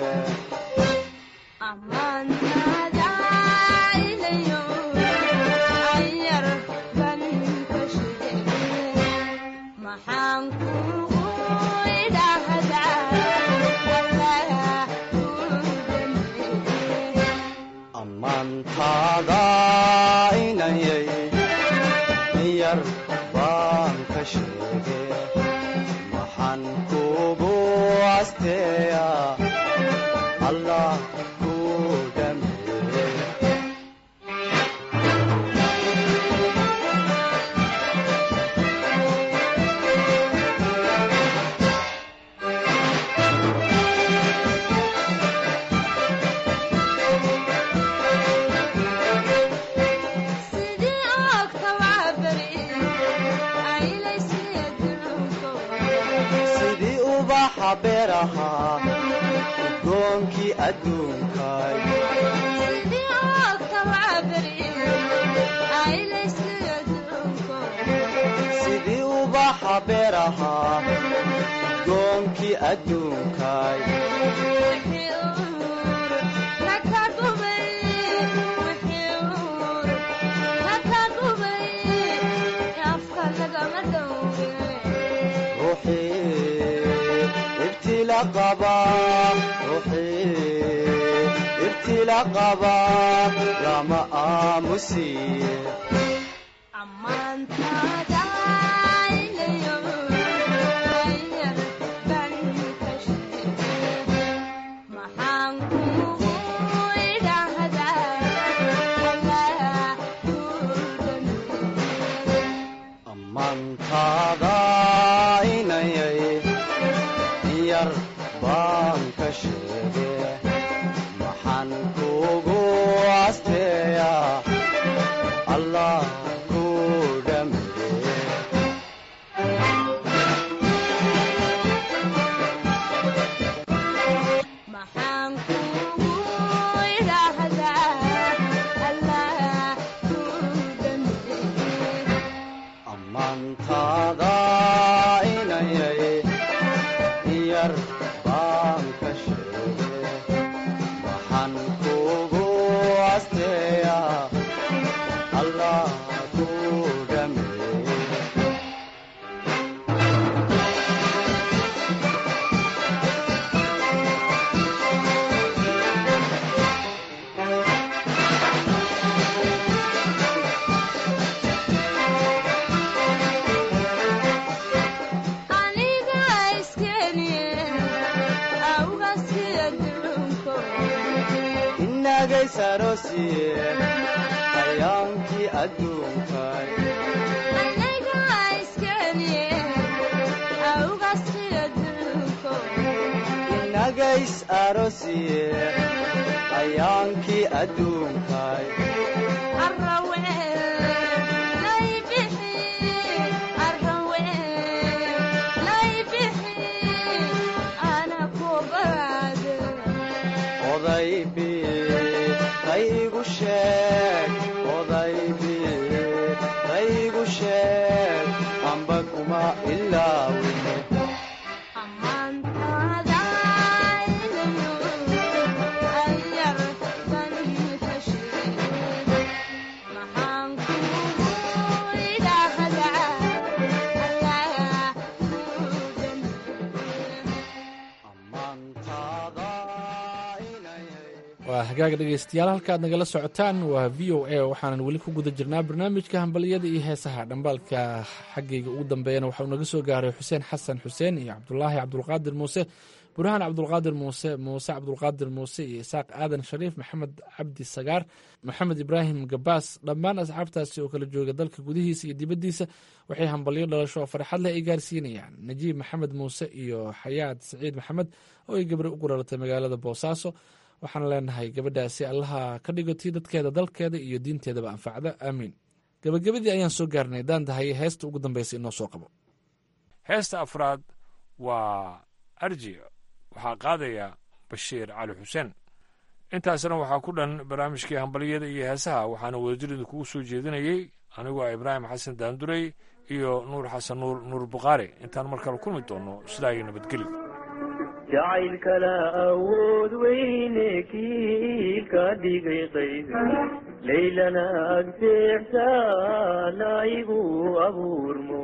Speaker 10: amantaada inayay yar baan ka sheege maxaan kugu asteeya allah ku dhameeye beeraha udoonkii adduunkaay sidii ubaxa beeraha udoonkii adduunkaay ibtila qaba lama aamusiye amantaada inayay yar baan ka sheege maxaan kugu asteeya allah ku dhameeye amantaada inayay yar baan ka sheege maxaan ku kugu asteeya allah ku dhameeye inagaysarosiye ayaankii adduunkay inagays arosiye ayaankii adduunkay odaybi qaygu sheeg odaybi qaygu sheeg amba kuma ilaawine
Speaker 9: waa hagaaga dhegaystayaal halka aad nagala socotaan waa v o a waxaanan weli ku guda jirnaa barnaamijka hambaliyada iyo heesaha dhambaalka xaggayga ugu dambeeyana waxauu naga soo gaaray xuseen xasan xuseen iyo cabdulaahi cabdulqaadir muuse burhaan cabdulqaadir muuse muuse cabdulqaadir muuse iyo isaaq aadan shariif maxamed cabdi sagaar maxamed ibraahim gabaas dhammaan asxaabtaasi oo kala jooga dalka gudihiisa iyo dibaddiisa waxay hambalyo dhalasho oo farxad leh ay gaarsiinayaan najiib maxamed muuse iyo xayaad saciid maxamed oo ay gabri ugu dhalatay magaalada boosaaso waxaan leenahay gabadhaasi allaha ka dhigo tii dadkeeda dalkeeda iyo diinteedaba anfacda aamiin gabagabadii ayaan soo gaarnay daandahaye heesta ugu dambaysa inoo soo qabo
Speaker 1: heesta afraad waa arji waxaa qaadaya bashiir cali xuseen intaasna waxaa ku dhan barnaamijkii hambaliyada iyo heesaha waxaana wadajirida kugu soo jeedinayey anigoo ah ibraahim xasan daandurey iyo nuur xasan nuur nuur bukhaari intaan mar kale kulmi doonno sidaa iyo nabadgelyo
Speaker 11: jacaylkala awood weyne kii ka dhigay qayb laylana agteexsaana igu abuurmo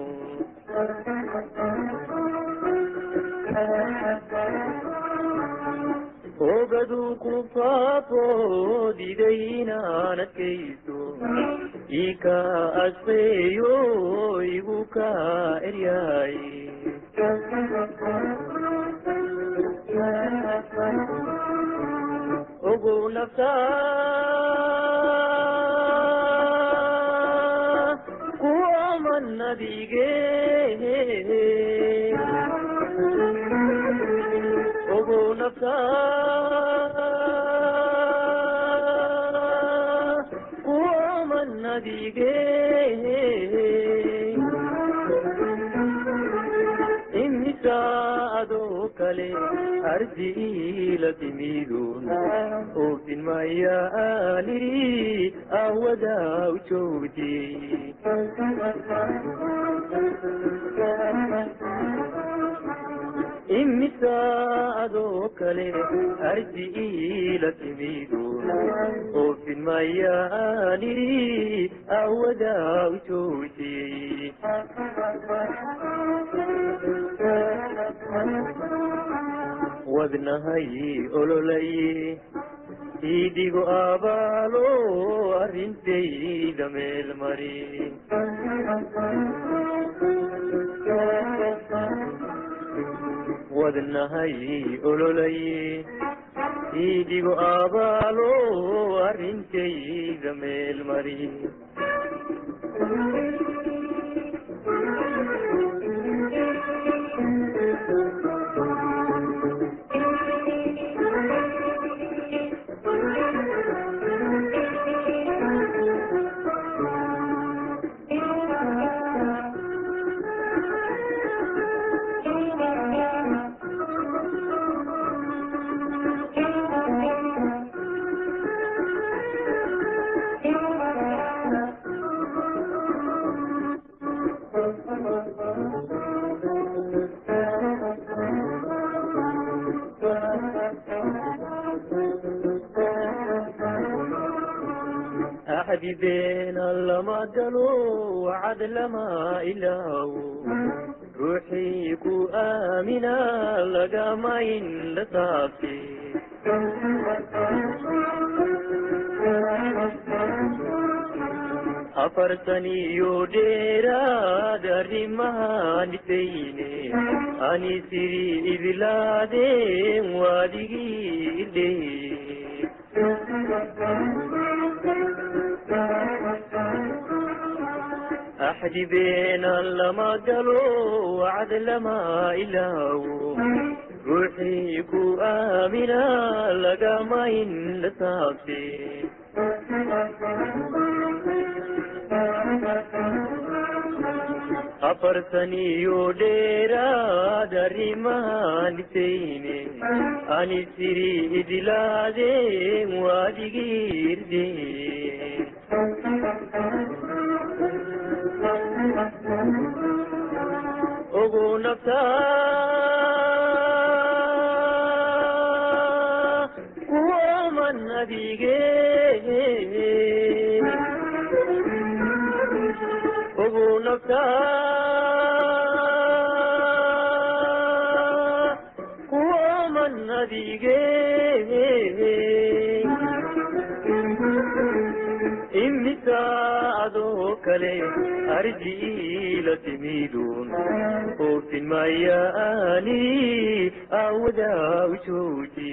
Speaker 11: ogaduu ku faafo diday inaan adkayso ii ka asqeeyo igu ka eryaay ogow naftaa ku aman nadige ogow naftaa ku aman nadige adoo kale arjiila timidun oofin maya aaniri awadaa u joogtay imisa adoo kale arjiila timidun oofin maya aaniri awadaa u joogtay wadnahay ololaye idigo abaalo arrintayda meel mari wadnahay ololaye idigo abaalo arrintayda meel mari axdi beena lama galo wacad lama ilaawo ruuxii ku aamina lagama indha saabte afartan iyo dheeraad arrimahan dhifayne ani siri idlaadeen waadigii idhee axdi beena lama galo wacd lama ilaawo ruuxii ku aamina lagama indha saabte afartan iyo dheeraad arrimahan dhifayne ani siri idlaadeen waadigii irdee ogo naftaa kuwaman adige ogo naftaa kuwaman adige imisa adoo kale arjii la timidun oofin mayaani awadaa ushooji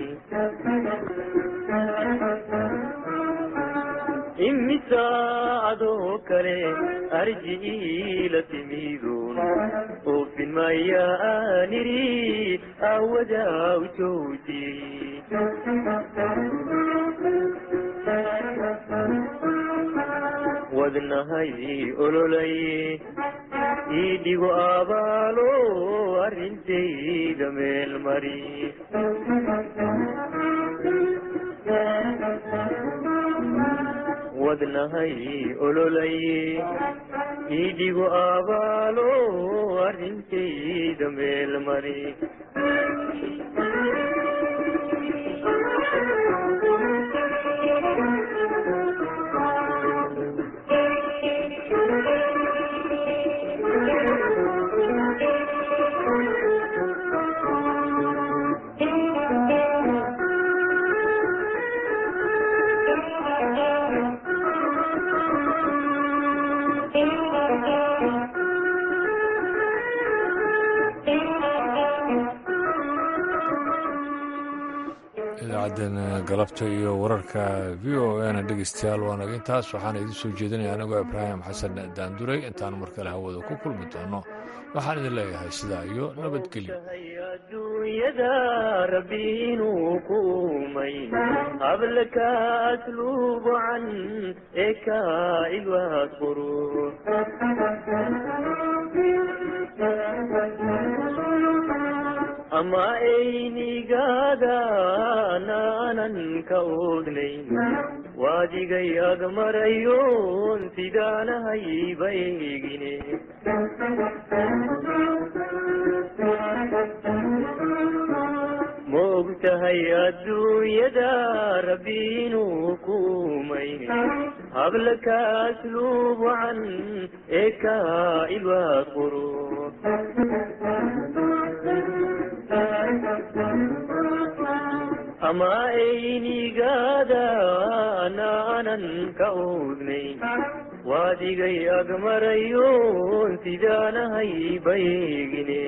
Speaker 11: imisa adoo kale arjii la timidun oofin mayaaniri awadaa ushooji wadnahay ololay iidhigo abaalo arrintayda meel mari wadnahay ololay iidhigo abaalo arrintayda meel mari
Speaker 1: idaacaddan galabta iyo wararka v o na dhegeystayaal waa naga intaas waxaana idin soo jeedinaya anigoo ibraahim xasan daanduray intaanu mar kale hawada ku kulmi doono waxaan idin leeyahay sidaa iyo nabadgelyo
Speaker 11: adduunyada rabbi inuu ku umay hablaka asluubu can eka ilwaad quru ama aynigaada naanan ka oodnayn waadigay agmarayoon sidaanahayba eegine ma og tahay adduunyada rabbi inuu ku umay hablaka asluubu can eka ilwaad quru ama aynigaada naanan ka oodnayn waadigay agmarayoon sidaanahayba eegine